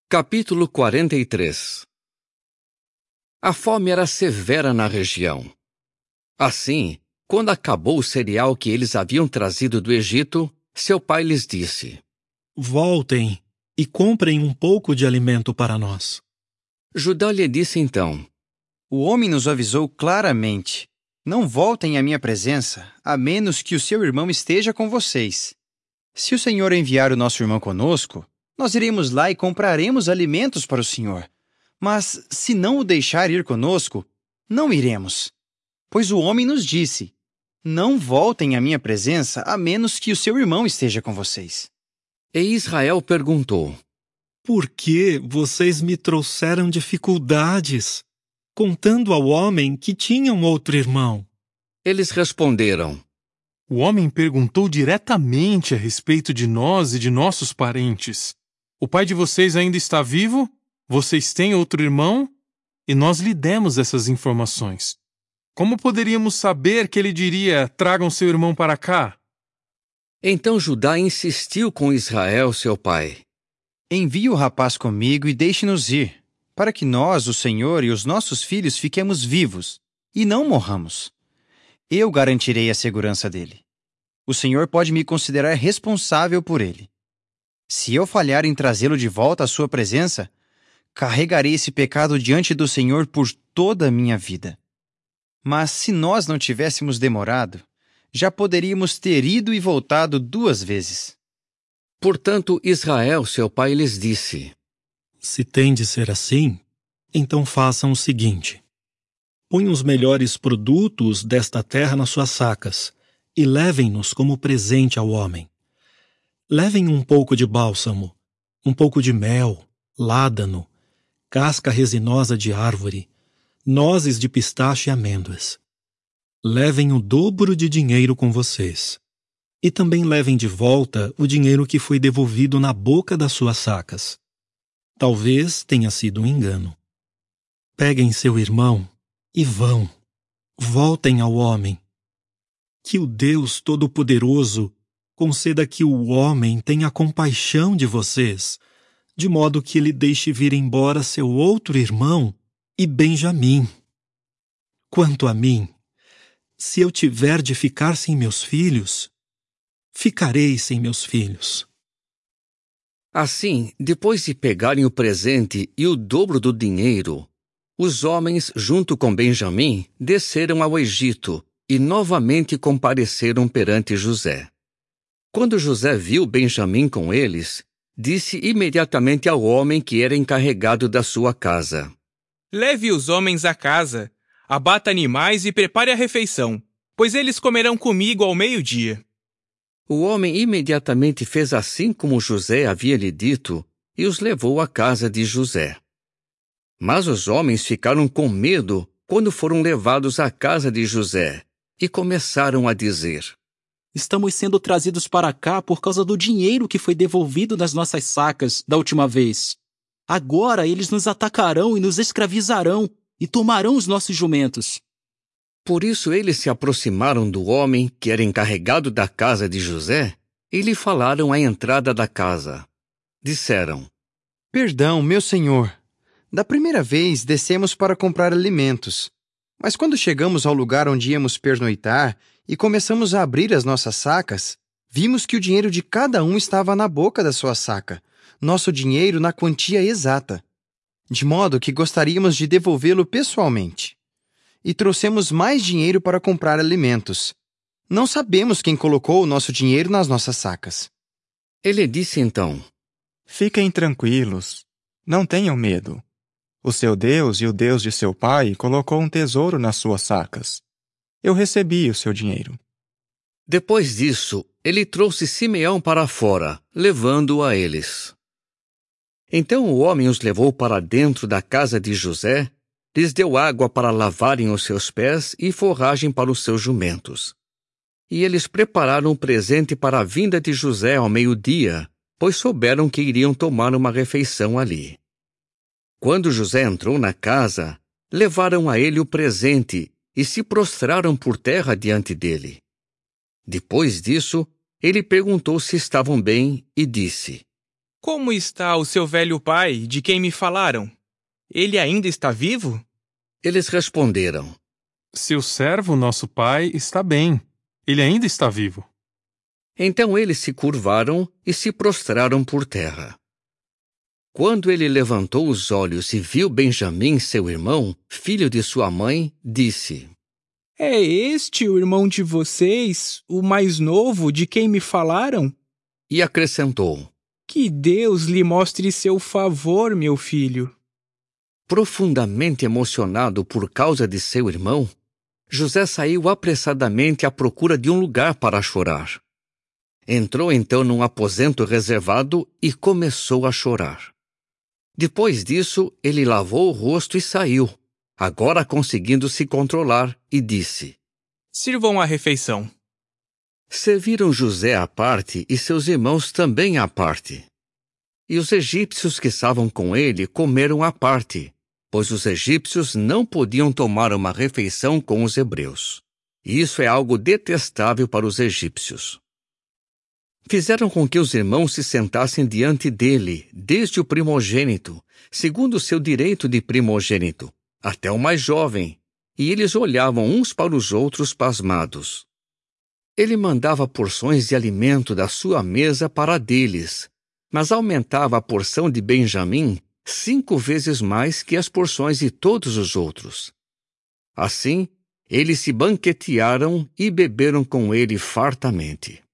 Capítulo 43. A fome era severa na região. Assim, quando acabou o cereal que eles haviam trazido do Egito, seu pai lhes disse: Voltem e comprem um pouco de alimento para nós. Judá lhe disse então: O homem nos avisou claramente: não voltem à minha presença, a menos que o seu irmão esteja com vocês. Se o Senhor enviar o nosso irmão conosco, nós iremos lá e compraremos alimentos para o Senhor. Mas se não o deixar ir conosco, não iremos. Pois o homem nos disse: não voltem à minha presença, a menos que o seu irmão esteja com vocês. E Israel perguntou: Por que vocês me trouxeram dificuldades, contando ao homem que tinha um outro irmão? Eles responderam: O homem perguntou diretamente a respeito de nós e de nossos parentes. O pai de vocês ainda está vivo? Vocês têm outro irmão? E nós lhe demos essas informações. Como poderíamos saber que ele diria: tragam seu irmão para cá? Então Judá insistiu com Israel, seu pai. Envie o rapaz comigo e deixe-nos ir, para que nós, o Senhor e os nossos filhos fiquemos vivos e não morramos. Eu garantirei a segurança dele. O Senhor pode me considerar responsável por ele. Se eu falhar em trazê-lo de volta à sua presença, carregarei esse pecado diante do Senhor por toda a minha vida. Mas se nós não tivéssemos demorado, já poderíamos ter ido e voltado 2 vezes. Portanto, Israel, seu pai, lhes disse: Se tem de ser assim, então façam o seguinte: ponham os melhores produtos desta terra nas suas sacas e levem-nos como presente ao homem. Levem um pouco de bálsamo, um pouco de mel, ládano, casca resinosa de árvore, nozes de pistache e amêndoas. Levem o dobro de dinheiro com vocês. E também levem de volta o dinheiro que foi devolvido na boca das suas sacas. Talvez tenha sido um engano. Peguem seu irmão e vão. Voltem ao homem. Que o Deus Todo-Poderoso conceda que o homem tenha compaixão de vocês, de modo que ele deixe vir embora seu outro irmão e Benjamim. Quanto a mim, se eu tiver de ficar sem meus filhos, ficarei sem meus filhos. Assim, depois de pegarem o presente e o dobro do dinheiro, os homens, junto com Benjamim, desceram ao Egito e novamente compareceram perante José. Quando José viu Benjamim com eles, disse imediatamente ao homem que era encarregado da sua casa: Leve os homens à casa, abata animais e prepare a refeição, pois eles comerão comigo ao meio-dia. O homem imediatamente fez assim como José havia lhe dito e os levou à casa de José. Mas os homens ficaram com medo quando foram levados à casa de José e começaram a dizer: Estamos sendo trazidos para cá por causa do dinheiro que foi devolvido nas nossas sacas da última vez. Agora eles nos atacarão e nos escravizarão e tomarão os nossos jumentos. Por isso eles se aproximaram do homem que era encarregado da casa de José e lhe falaram à entrada da casa. Disseram: Perdão, meu senhor. Da primeira vez descemos para comprar alimentos. Mas quando chegamos ao lugar onde íamos pernoitar e começamos a abrir as nossas sacas, vimos que o dinheiro de cada um estava na boca da sua saca, nosso dinheiro na quantia exata. De modo que gostaríamos de devolvê-lo pessoalmente. E trouxemos mais dinheiro para comprar alimentos. Não sabemos quem colocou o nosso dinheiro nas nossas sacas. Ele disse então: Fiquem tranquilos, não tenham medo. O seu Deus e o Deus de seu pai colocou um tesouro nas suas sacas. Eu recebi o seu dinheiro. Depois disso, ele trouxe Simeão para fora, levando-o a eles. Então o homem os levou para dentro da casa de José, lhes deu água para lavarem os seus pés e forragem para os seus jumentos. E eles prepararam o presente para a vinda de José ao meio-dia, pois souberam que iriam tomar uma refeição ali. Quando José entrou na casa, levaram a ele o presente e se prostraram por terra diante dele. Depois disso, ele perguntou se estavam bem e disse: Como está o seu velho pai, de quem me falaram? Ele ainda está vivo? Eles responderam: Seu servo, nosso pai, está bem. Ele ainda está vivo. Então eles se curvaram e se prostraram por terra. Quando ele levantou os olhos e viu Benjamim, seu irmão, filho de sua mãe, disse: É este o irmão de vocês, o mais novo, de quem me falaram? E acrescentou: Que Deus lhe mostre seu favor, meu filho. Profundamente emocionado por causa de seu irmão, José saiu apressadamente à procura de um lugar para chorar. Entrou então num aposento reservado e começou a chorar. Depois disso, ele lavou o rosto e saiu, agora conseguindo se controlar, e disse: Sirvam a refeição. Serviram José à parte e seus irmãos também à parte. E os egípcios que estavam com ele comeram à parte, pois os egípcios não podiam tomar uma refeição com os hebreus. E isso é algo detestável para os egípcios. Fizeram com que os irmãos se sentassem diante dele, desde o primogênito, segundo o seu direito de primogênito, até o mais jovem, e eles olhavam uns para os outros pasmados. Ele mandava porções de alimento da sua mesa para deles, mas aumentava a porção de Benjamim 5 vezes mais que as porções de todos os outros. Assim, eles se banquetearam e beberam com ele fartamente.